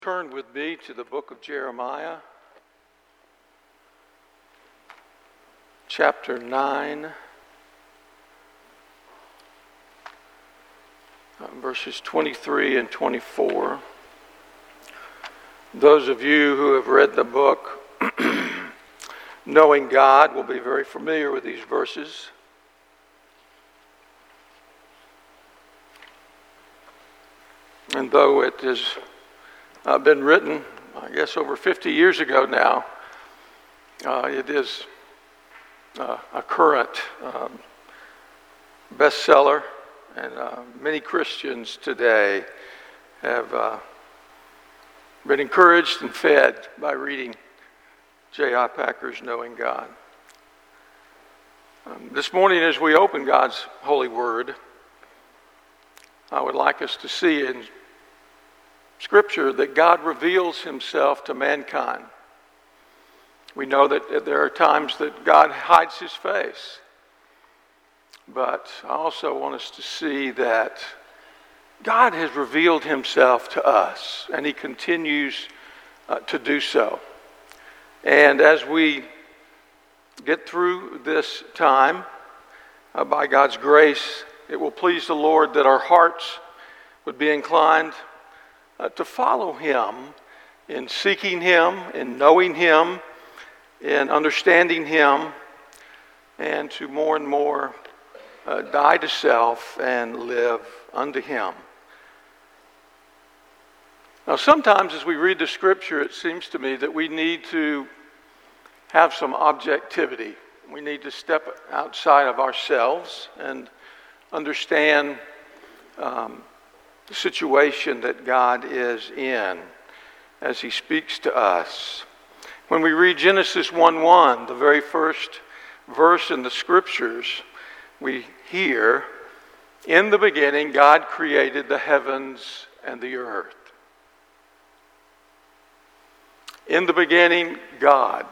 Turn with me to the book of Jeremiah, chapter 9, verses 23 and 24. Those of you who have read the book, Knowing God, will be very familiar with these verses. And though it has been written, I guess, over 50 years ago now, it is a current bestseller, and many Christians today have been encouraged and fed by reading J.I. Packer's Knowing God. This morning, as we open God's holy word, I would like us to see in Scripture that God reveals himself to mankind. We know that there are times that God hides his face. But I also want us to see that God has revealed himself to us, and he continues to do so. And as we get through this time, by God's grace, it will please the Lord that our hearts would be inclined to follow him in seeking him, in knowing him, in understanding him, and to more and more die to self and live unto him. Now, sometimes as we read the Scripture, it seems to me that we need to have some objectivity. We need to step outside of ourselves and understand the situation that God is in as he speaks to us. When we read Genesis 1:1, the very first verse in the Scriptures, we hear, "In the beginning, God created the heavens and the earth." In the beginning, God.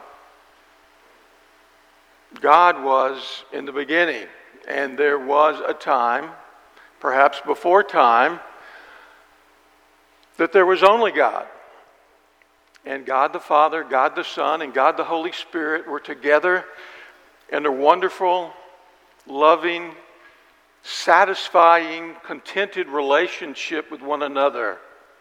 God was in the beginning, and there was a time, perhaps before time, that there was only God. And God the Father, God the Son, and God the Holy Spirit were together in a wonderful, loving, satisfying, contented relationship with one another.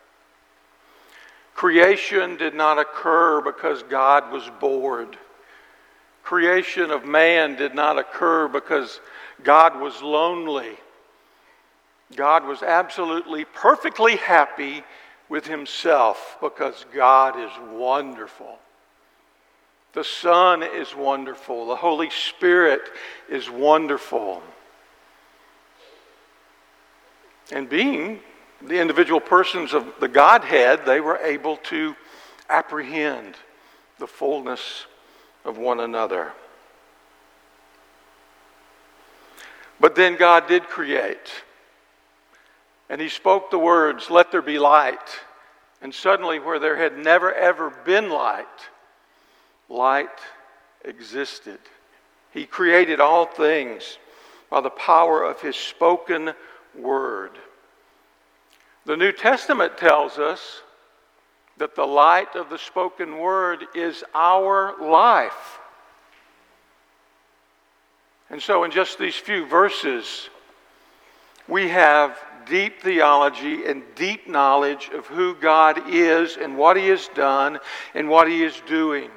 Creation did not occur because God was bored. Creation of man did not occur because God was lonely. God was absolutely, perfectly happy with himself because God is wonderful. The Son is wonderful. The Holy Spirit is wonderful. And being the individual persons of the Godhead, they were able to apprehend the fullness of one another. But then God did create. And he spoke the words, "Let there be light." And suddenly, where there had never ever been light, light existed. He created all things by the power of his spoken word. The New Testament tells us that the light of the spoken word is our life. And so in just these few verses, we have deep theology and deep knowledge of who God is and what he has done and what he is doing.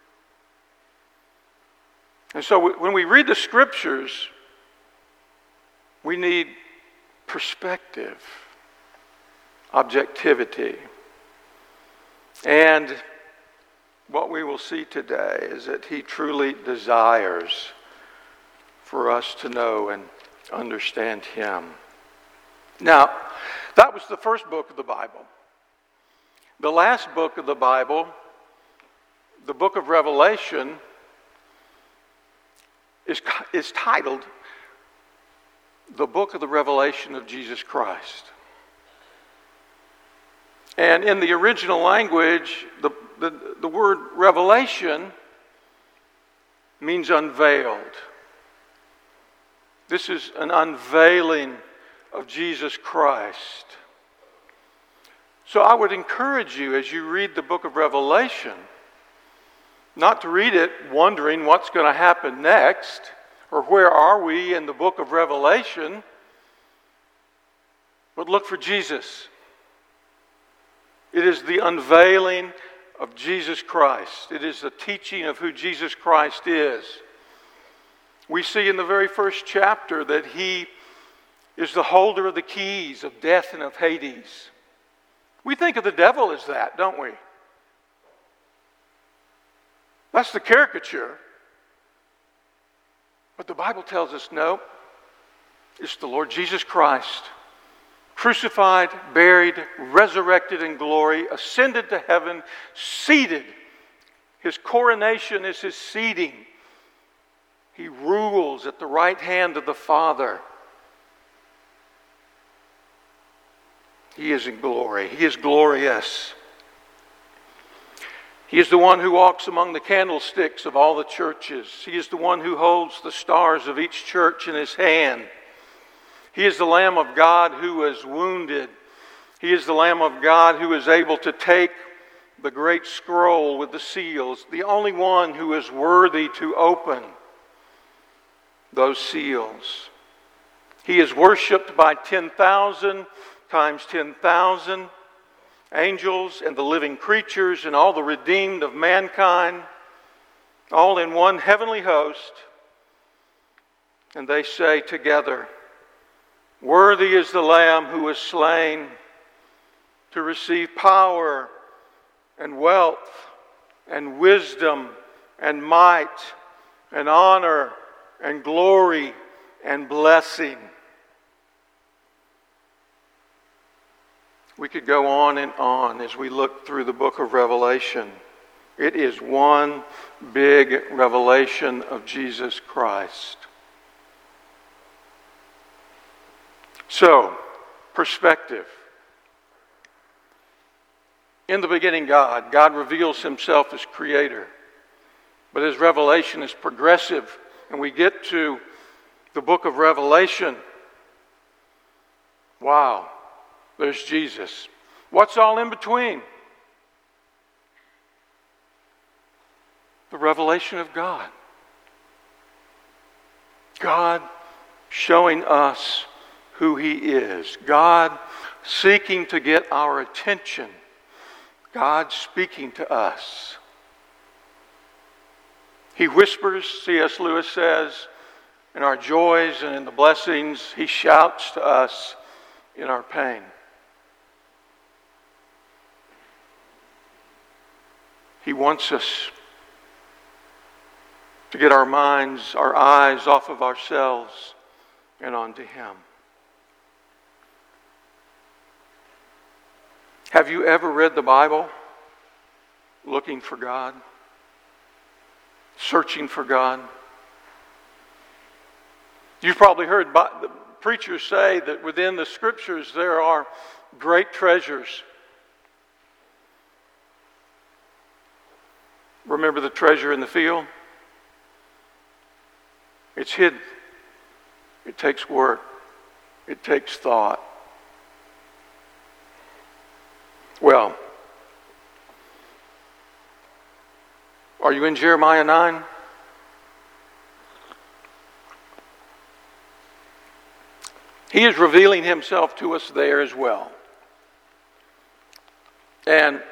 And so when we read the Scriptures, we need perspective, objectivity. And what we will see today is that he truly desires for us to know and understand him. Now, that was the first book of the Bible. The last book of the Bible, the book of Revelation, is titled the book of the revelation of Jesus Christ. And in the original language, the word revelation means unveiled. This is an unveiling of Jesus Christ. So I would encourage you as you read the book of Revelation, not to read it wondering what's going to happen next, or where are we in the book of Revelation, but look for Jesus. It is the unveiling of Jesus Christ. It is the teaching of who Jesus Christ is. We see in the very first chapter that He is the holder of the keys of death and of Hades. We think of the devil as that, don't we? That's the caricature. But the Bible tells us, no, it's the Lord Jesus Christ, crucified, buried, resurrected in glory, ascended to heaven, seated. His coronation is His seating. He rules at the right hand of the Father. He is in glory. He is glorious. He is the one who walks among the candlesticks of all the churches. He is the one who holds the stars of each church in His hand. He is the Lamb of God who was wounded. He is the Lamb of God who is able to take the great scroll with the seals, the only one who is worthy to open those seals. He is worshipped by 10,000 times 10,000 angels and the living creatures and all the redeemed of mankind, all in one heavenly host. And they say together, "Worthy is the Lamb who was slain to receive power and wealth and wisdom and might and honor and glory and blessing." We could go on and on as we look through the book of Revelation. It is one big revelation of Jesus Christ. So, perspective. In the beginning, God reveals Himself as Creator. But His revelation is progressive. And we get to the book of Revelation. Wow. There's Jesus. What's all in between? The revelation of God. God showing us who He is. God seeking to get our attention. God speaking to us. He whispers, C.S. Lewis says, in our joys and in the blessings. He shouts to us in our pain. He wants us to get our minds, our eyes off of ourselves and onto Him. Have you ever read the Bible looking for God? Searching for God? You've probably heard the preachers say that within the Scriptures there are great treasures. Remember the treasure in the field? It's hidden. It takes work. It takes thought. Well, are you in Jeremiah 9? He is revealing Himself to us there as well. And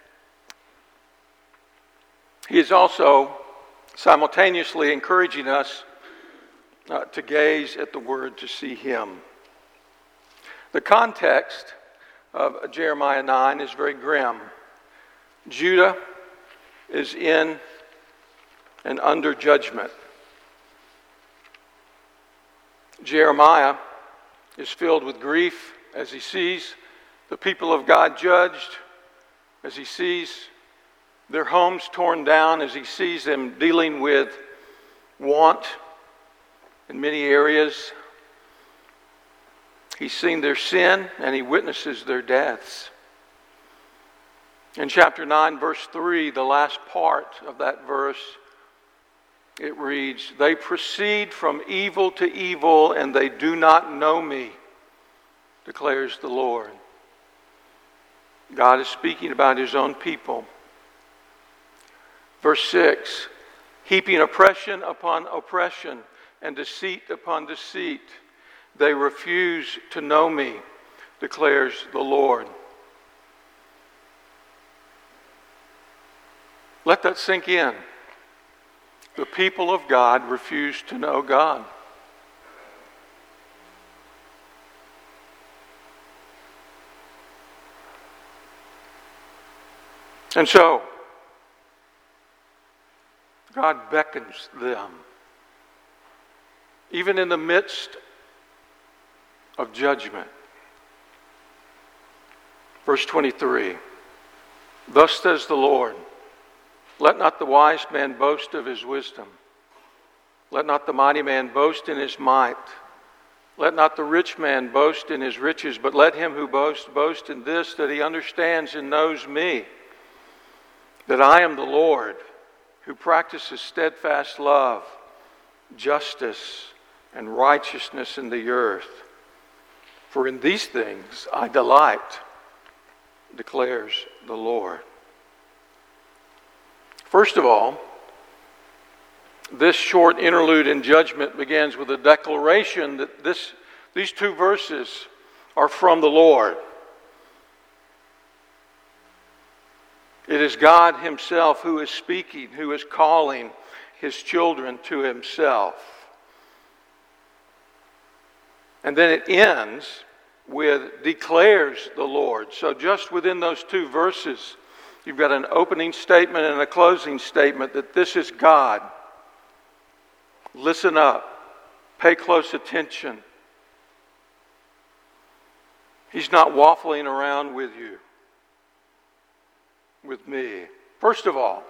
He is also simultaneously encouraging us to gaze at the Word to see Him. The context of Jeremiah 9 is very grim. Judah is in and under judgment. Jeremiah is filled with grief as he sees the people of God judged, as he sees their homes torn down, as he sees them dealing with want in many areas. He's seen their sin and he witnesses their deaths. In chapter 9, verse 3, the last part of that verse, it reads, "They proceed from evil to evil, and they do not know me, declares the Lord." God is speaking about his own people. Verse 6, heaping oppression upon oppression and deceit upon deceit. They refuse to know me, declares the Lord. Let that sink in. The people of God refuse to know God. And so, God beckons them, even in the midst of judgment. Verse 23, thus says the Lord, let not the wise man boast of his wisdom. Let not the mighty man boast in his might. Let not the rich man boast in his riches, but let him who boasts boast in this, that he understands and knows me, that I am the Lord, who practices steadfast love, justice, and righteousness in the earth. For in these things I delight, declares the Lord. First of all, this short interlude in judgment begins with a declaration that these two verses are from the Lord. It is God himself who is speaking, who is calling his children to himself. And then it ends with declares the Lord. So just within those two verses, you've got an opening statement and a closing statement that this is God. Listen up. Pay close attention. He's not waffling around with you, with me. First of all,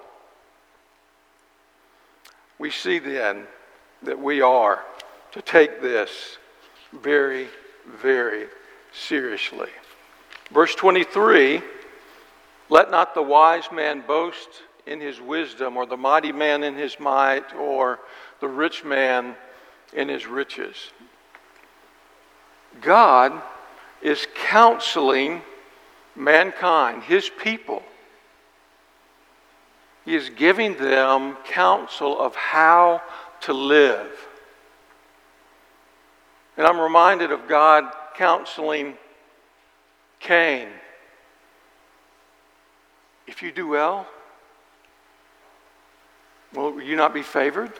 we see then that we are to take this very, very seriously. Verse 23, let not the wise man boast in his wisdom, or the mighty man in his might, or the rich man in his riches. God is counseling mankind, his people. He is giving them counsel of how to live. And I'm reminded of God counseling Cain. If you do well, will you not be favored?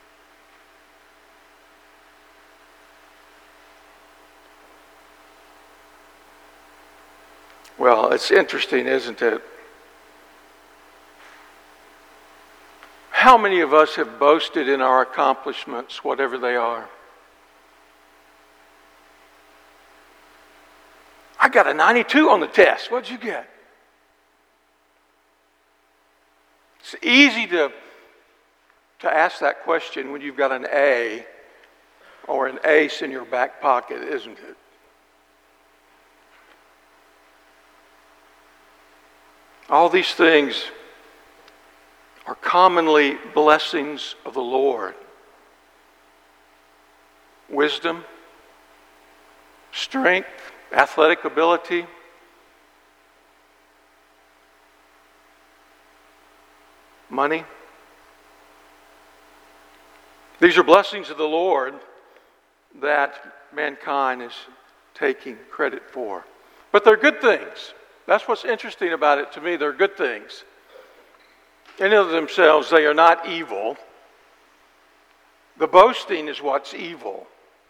Well, it's interesting, isn't it? How many of us have boasted in our accomplishments, whatever they are? I got a 92 on the test. What'd you get? It's easy to ask that question when you've got an A or an ace in your back pocket, isn't it? All these things are commonly blessings of the Lord. Wisdom, strength, athletic ability, money. These are blessings of the Lord that mankind is taking credit for. But they're good things. That's what's interesting about it to me. They're good things. In and of themselves, they are not evil. The boasting is what's evil.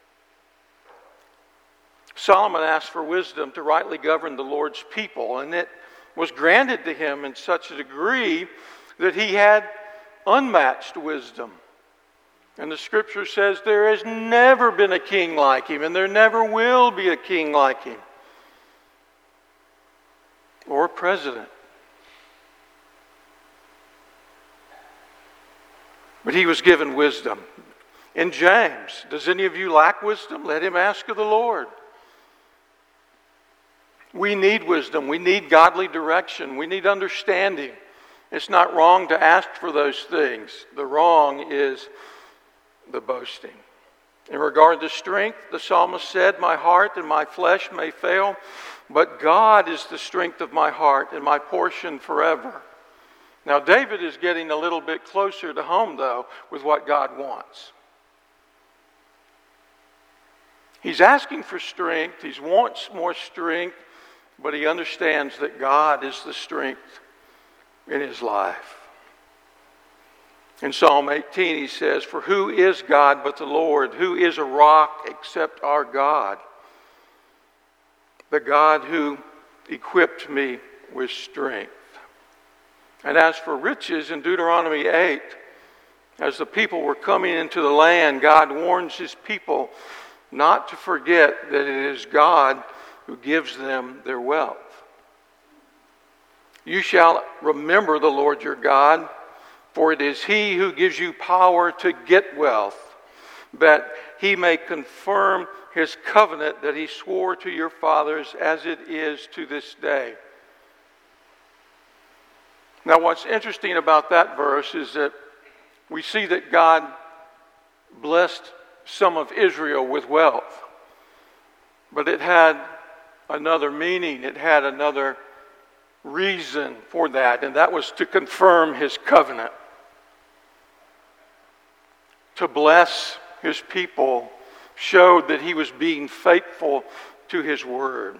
Solomon asked for wisdom to rightly govern the Lord's people, and it was granted to him in such a degree that he had unmatched wisdom. And the scripture says there has never been a king like him, and there never will be a king like him, or a president. But he was given wisdom. In James, does any of you lack wisdom? Let him ask of the Lord. We need wisdom. We need godly direction. We need understanding. It's not wrong to ask for those things. The wrong is the boasting. In regard to strength, the psalmist said, "My heart and my flesh may fail, but God is the strength of my heart and my portion forever." Now, David is getting a little bit closer to home, though, with what God wants. He's asking for strength. He wants more strength, but he understands that God is the strength in his life. In Psalm 18, he says, "For who is God but the Lord? Who is a rock except our God? The God who equipped me with strength." And as for riches, in Deuteronomy 8, as the people were coming into the land, God warns his people not to forget that it is God who gives them their wealth. "You shall remember the Lord your God, for it is he who gives you power to get wealth, that he may confirm his covenant that he swore to your fathers as it is to this day." Now, what's interesting about that verse is that we see that God blessed some of Israel with wealth, but it had another meaning. It had another reason for that, and that was to confirm his covenant. To bless his people showed that he was being faithful to his word.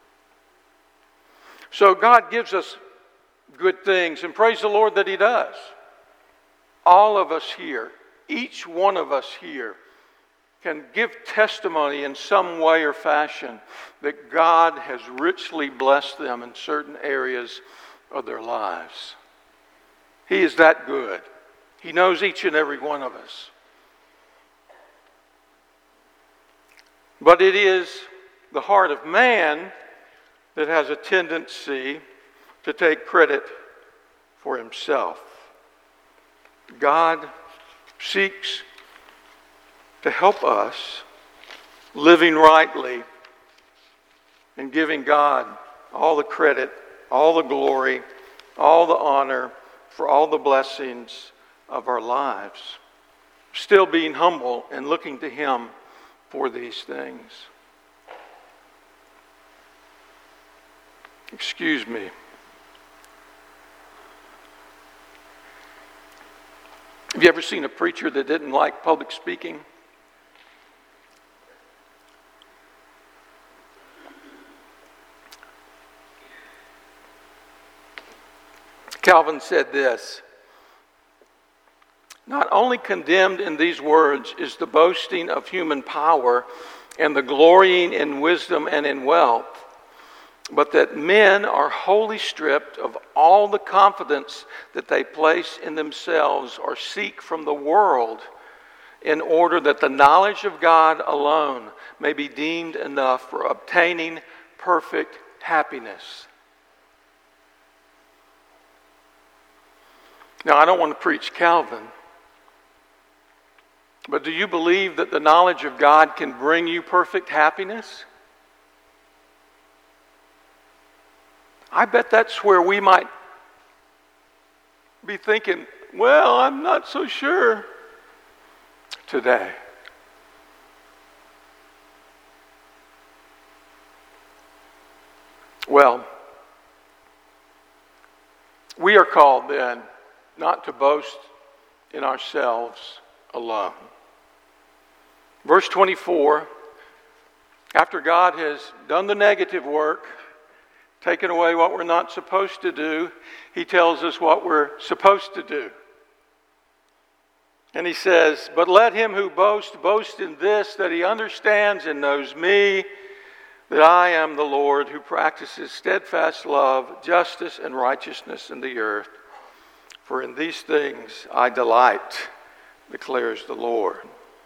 So God gives us good things, and praise the Lord that he does. All of us here, each one of us here, can give testimony in some way or fashion that God has richly blessed them in certain areas of their lives. He is that good. He knows each and every one of us. But it is the heart of man that has a tendency to take credit for himself. God seeks to help us living rightly and giving God all the credit, all the glory, all the honor for all the blessings of our lives. Still being humble and looking to him for these things. Excuse me. Have you ever seen a preacher that didn't like public speaking? Calvin said this: "Not only condemned in these words is the boasting of human power and the glorying in wisdom and in wealth, but that men are wholly stripped of all the confidence that they place in themselves or seek from the world, in order that the knowledge of God alone may be deemed enough for obtaining perfect happiness." Now, I don't want to preach Calvin, but do you believe that the knowledge of God can bring you perfect happiness? I bet that's where we might be thinking, well, I'm not so sure today. Well, we are called then not to boast in ourselves alone. Verse 24, after God has done the negative work, taken away what we're not supposed to do, he tells us what we're supposed to do. And he says, "But let him who boasts boast in this, that he understands and knows me, that I am the Lord who practices steadfast love, justice, and righteousness in the earth. For in these things I delight, declares the Lord."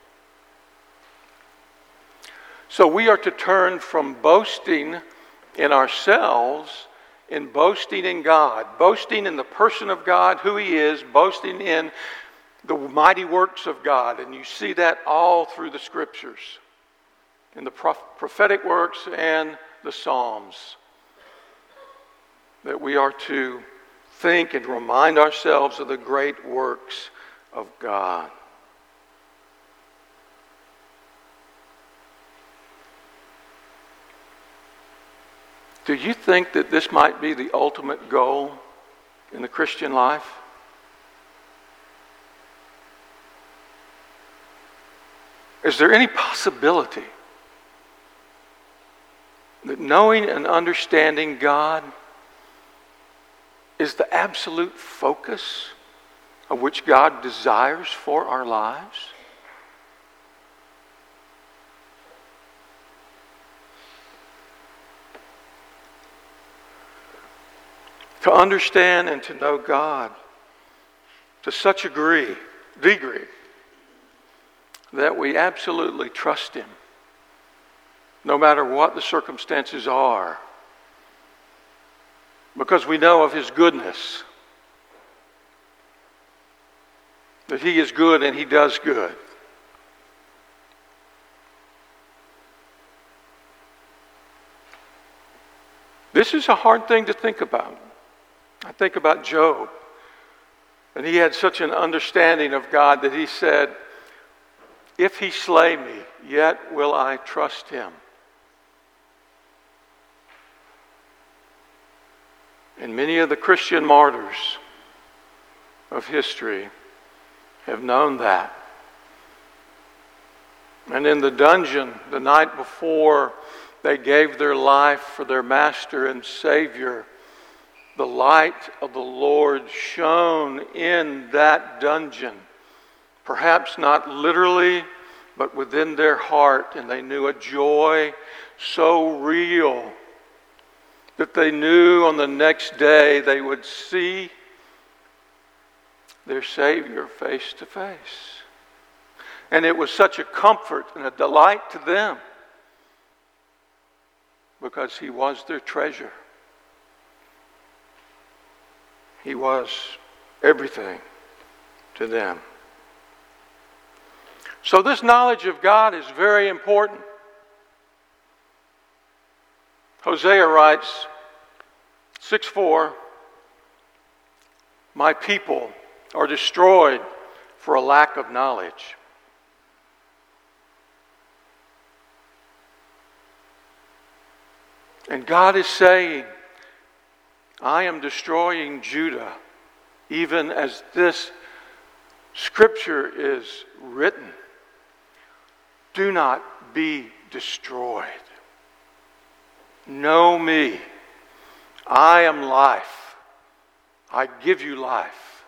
So we are to turn from boasting in ourselves and boasting in God, boasting in the person of God, who he is, boasting in the mighty works of God. And you see that all through the scriptures, in the prophetic works and the Psalms, that we are to think and remind ourselves of the great works of God. Do you think that this might be the ultimate goal in the Christian life? Is there any possibility that knowing and understanding God is the absolute focus of which God desires for our lives? To understand and to know God to such a degree that we absolutely trust Him, no matter what the circumstances are, because we know of His goodness, that He is good and He does good. This is a hard thing to think about. I think about Job, and he had such an understanding of God that he said, "If He slay me, yet will I trust Him." And many of the Christian martyrs of history have known that. And in the dungeon, the night before they gave their life for their Master and Savior, the light of the Lord shone in that dungeon. Perhaps not literally, but within their heart. And they knew a joy so real that they knew on the next day they would see their Savior face to face. And it was such a comfort and a delight to them because He was their treasure. He was everything to them. So this knowledge of God is very important. Hosea writes, 6:4, "My people are destroyed for a lack of knowledge." And God is saying, I am destroying Judah, even as this scripture is written. Do not be destroyed. Know me. I am life. I give you life.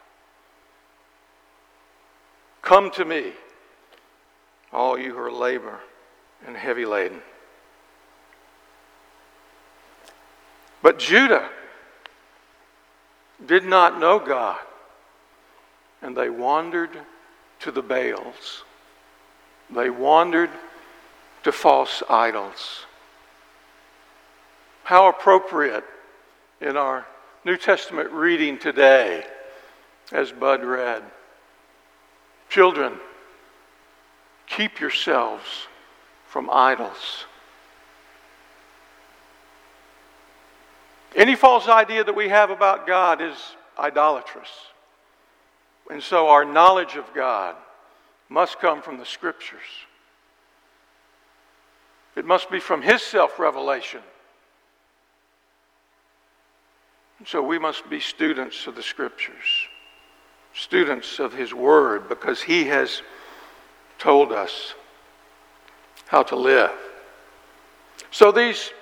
Come to me, all you who are labor and heavy laden. But Judah did not know God, and they wandered to the Baals. They wandered to false idols. How appropriate in our New Testament reading today, as Bud read. Children, keep yourselves from idols. Any false idea that we have about God is idolatrous. And so our knowledge of God must come from the Scriptures. It must be from His self-revelation. And so we must be students of the Scriptures, students of His Word, because He has told us how to live. So these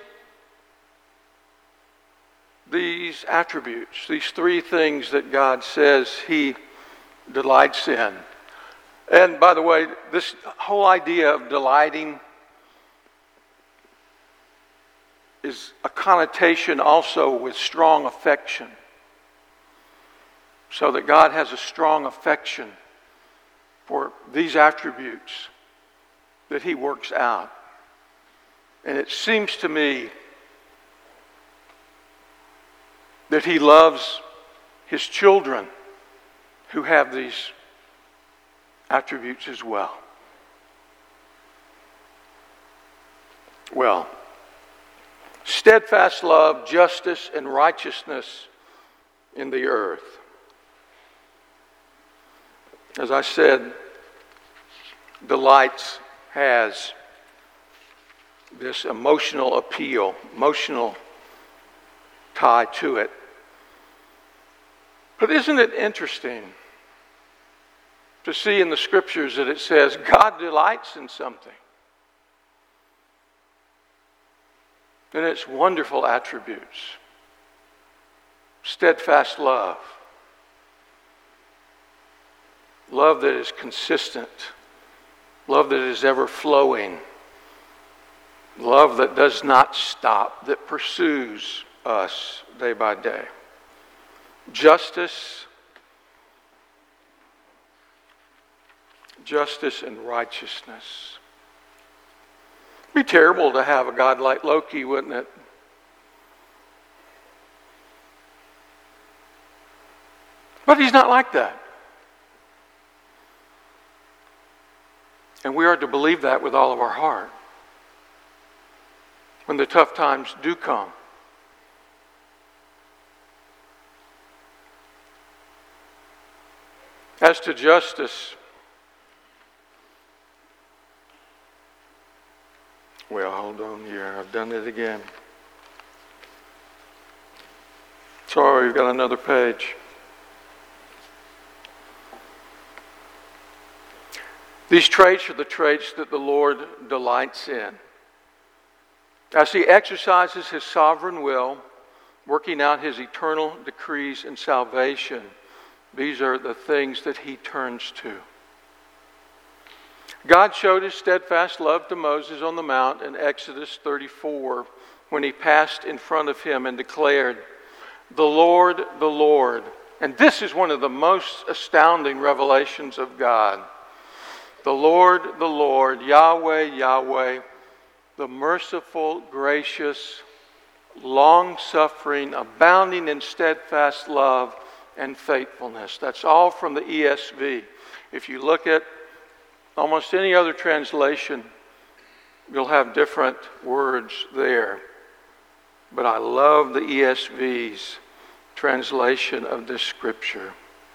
attributes, these three things that God says He delights in. And by the way, this whole idea of delighting is a connotation also with strong affection. So that God has a strong affection for these attributes that He works out. And it seems to me that He loves His children who have these attributes as well. Well, steadfast love, justice, and righteousness in the earth. As I said, delights has this emotional appeal, emotional tie to it. But isn't it interesting to see in the Scriptures that it says God delights in something? And its wonderful attributes. Steadfast love. Love that is consistent. Love that is ever flowing. Love that does not stop, that pursues us day by day. Justice and righteousness. It'd be terrible to have a God like Loki, wouldn't it? But he's not like that. And we are to believe that with all of our heart. When the tough times do come. As to justice, well, hold on here. I've done it again. Sorry, we've got another page. These traits are the traits that the Lord delights in. As He exercises His sovereign will, working out His eternal decrees in salvation, these are the things that He turns to. God showed His steadfast love to Moses on the mount in Exodus 34 when He passed in front of him and declared, the Lord, and this is one of the most astounding revelations of God. The Lord, Yahweh, Yahweh, the merciful, gracious, long-suffering, abounding in steadfast love and faithfulness. That's all from the ESV. If you look at almost any other translation, you'll have different words there. But I love the ESV's translation of this scripture.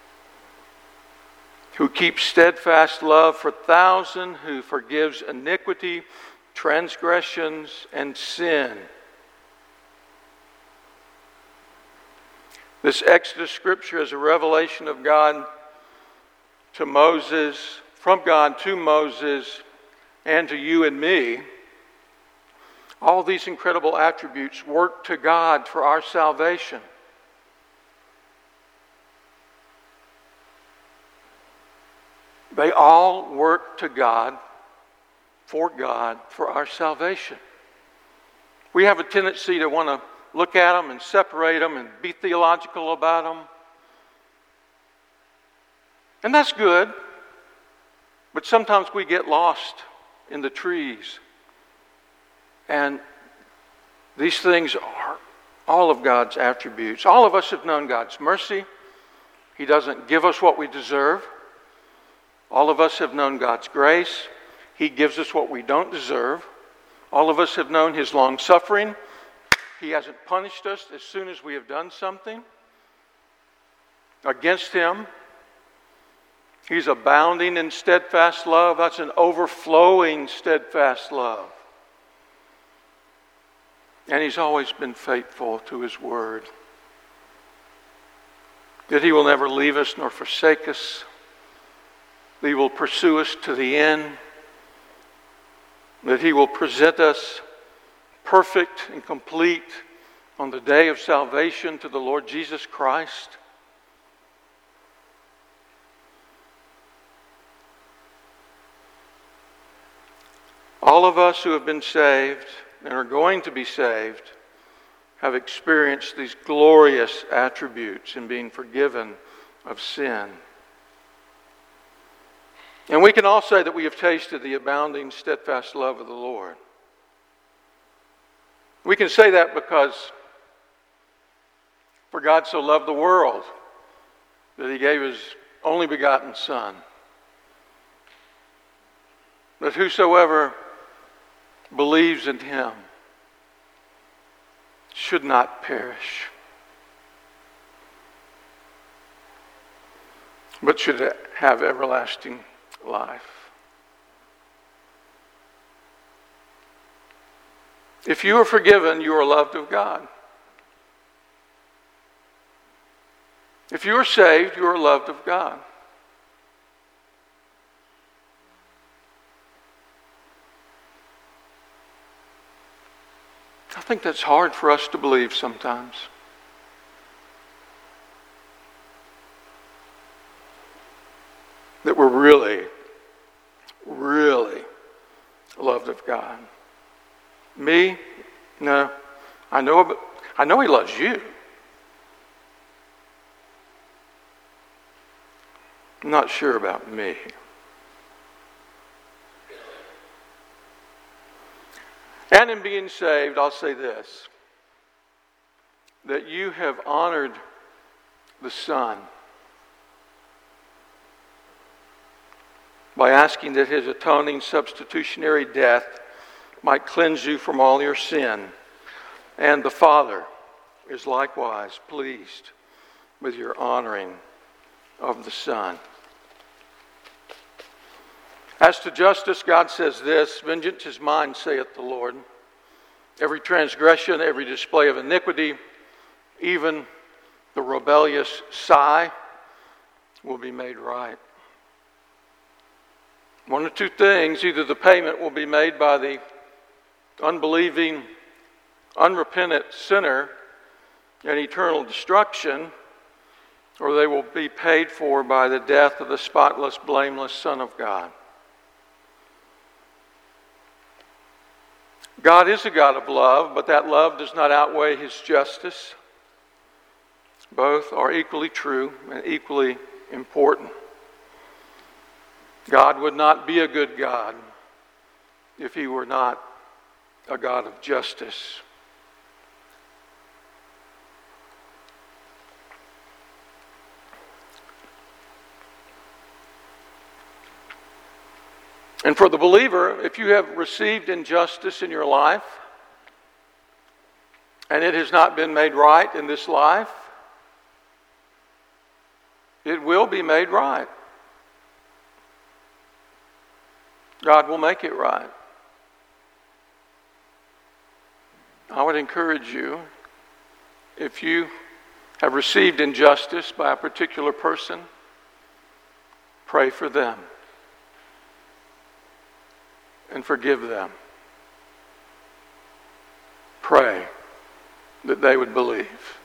Who keeps steadfast love for thousands, who forgives iniquity, transgressions, and sin. This Exodus scripture is a revelation of God to Moses, from God to Moses, and to you and me. All these incredible attributes work to God for our salvation. They all work to God, for our salvation. We have a tendency to want to look at them and separate them and be theological about them. And that's good. But sometimes we get lost in the trees. And these things are all of God's attributes. All of us have known God's mercy. He doesn't give us what we deserve. All of us have known God's grace. He gives us what we don't deserve. All of us have known His long suffering. He hasn't punished us as soon as we have done something against Him. He's abounding in steadfast love. That's an overflowing steadfast love. And He's always been faithful to His word. That He will never leave us nor forsake us. That He will pursue us to the end. That He will present us perfect and complete on the day of salvation to the Lord Jesus Christ. All of us who have been saved and are going to be saved have experienced these glorious attributes in being forgiven of sin. And we can all say that we have tasted the abounding, steadfast love of the Lord. We can say that because for God so loved the world that He gave His only begotten Son, that whosoever believes in Him should not perish, but should have everlasting life. If you are forgiven, you are loved of God. If you are saved, you are loved of God. I think that's hard for us to believe sometimes. That we're really, really loved of God. Me? No. I know He loves you. I'm not sure about me. And in being saved, I'll say this, that you have honored the Son by asking that His atoning substitutionary death might cleanse you from all your sin. And the Father is likewise pleased with your honoring of the Son. As to justice, God says this, vengeance is mine, saith the Lord. Every transgression, every display of iniquity, even the rebellious sigh, will be made right. One of two things, either the payment will be made by the unbelieving, unrepentant sinner in eternal destruction, or they will be paid for by the death of the spotless, blameless Son of God. God is a God of love, but that love does not outweigh His justice. Both are equally true and equally important. God would not be a good God if He were not a God of justice. And for the believer, if you have received injustice in your life and it has not been made right in this life, it will be made right. God will make it right. I would encourage you, if you have received injustice by a particular person, pray for them and forgive them. Pray that they would believe,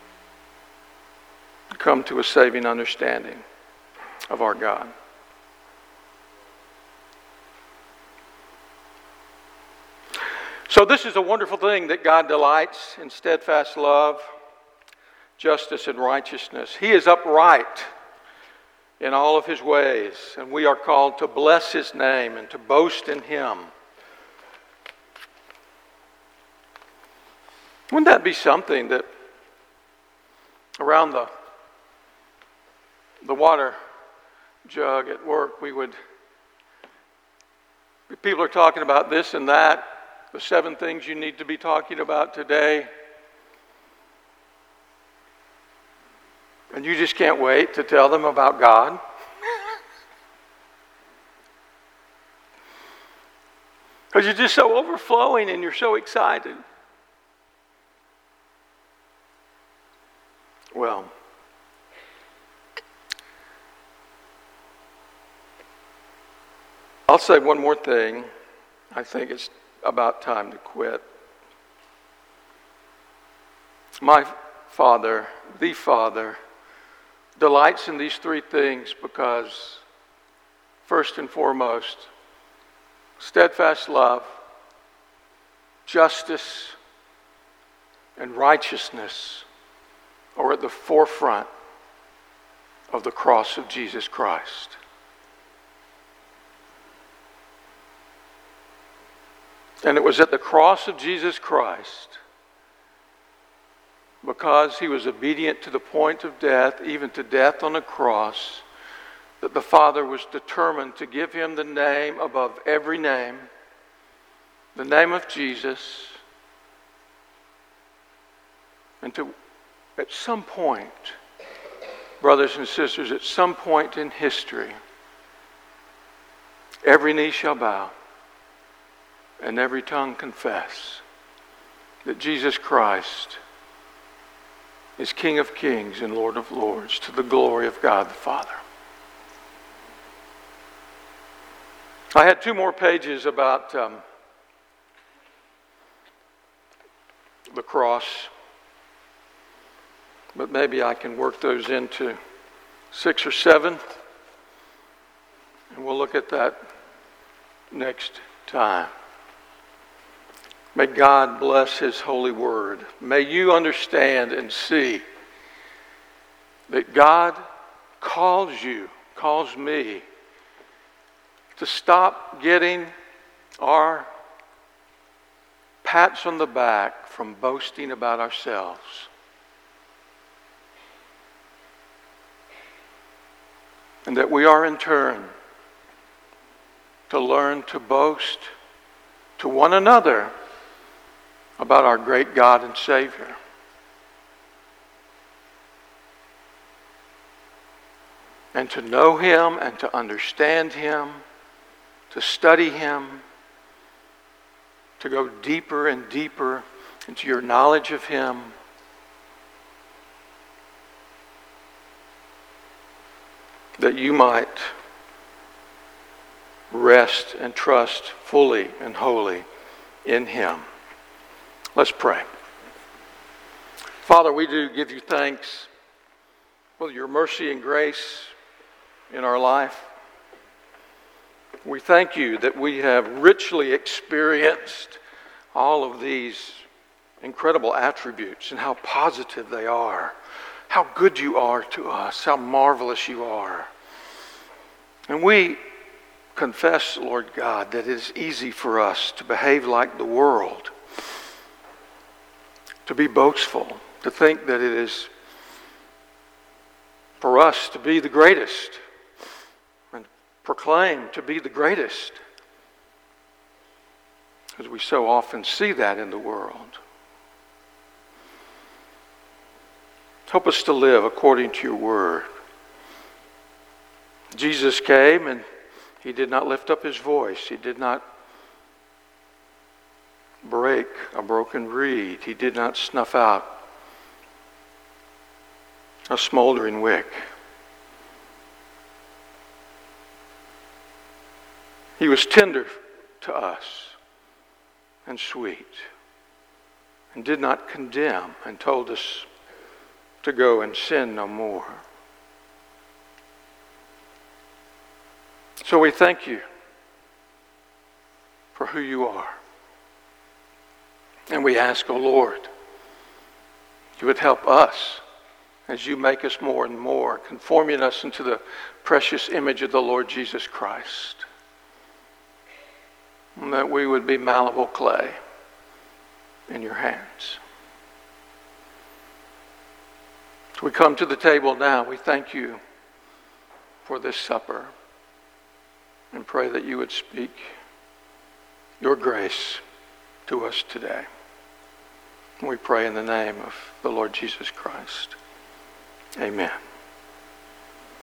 come to a saving understanding of our God. So this is a wonderful thing, that God delights in steadfast love, justice, and righteousness. He is upright in all of His ways, and we are called to bless His name and to boast in Him. Wouldn't that be something, that around the water jug at work, people are talking about this and that, the 7 things you need to be talking about today. And you just can't wait to tell them about God. Because you're just so overflowing and you're so excited. Well, I'll say one more thing. I think it's about time to quit. My Father, the Father, delights in these 3 things because, first and foremost, steadfast love, justice, and righteousness are at the forefront of the cross of Jesus Christ. And it was at the cross of Jesus Christ, because He was obedient to the point of death, even to death on a cross, that the Father was determined to give Him the name above every name, the name of Jesus, and to, at some point, brothers and sisters, at some point in history, every knee shall bow and every tongue confess that Jesus Christ is King of Kings and Lord of Lords, to the glory of God the Father. I had 2 more pages about the cross, but maybe I can work those into 6 or 7, and we'll look at that next time. May God bless His holy word. May you understand and see that God calls me, to stop getting our pats on the back from boasting about ourselves. And that we are in turn to learn to boast to one another about our great God and Savior. And to know Him and to understand Him, to study Him, to go deeper and deeper into your knowledge of Him. That you might rest and trust fully and wholly in Him. Let's pray. Father, we do give you thanks for your mercy and grace in our life. We thank you that we have richly experienced all of these incredible attributes and how positive they are, how good you are to us, how marvelous you are. And we confess, Lord God, that it is easy for us to behave like the world, to be boastful, to think that it is for us to be the greatest and proclaim to be the greatest, because we so often see that in the world. Help us to live according to your word. Jesus came and He did not lift up His voice. He did not break a broken reed. He did not snuff out a smoldering wick. He was tender to us and sweet, and did not condemn, and told us to go and sin no more. So we thank you for who you are. And we ask, O Lord, you would help us as you make us more and more, conforming us into the precious image of the Lord Jesus Christ. And that we would be malleable clay in your hands. As we come to the table now, we thank you for this supper and pray that you would speak your grace to us today. We pray in the name of the Lord Jesus Christ. Amen.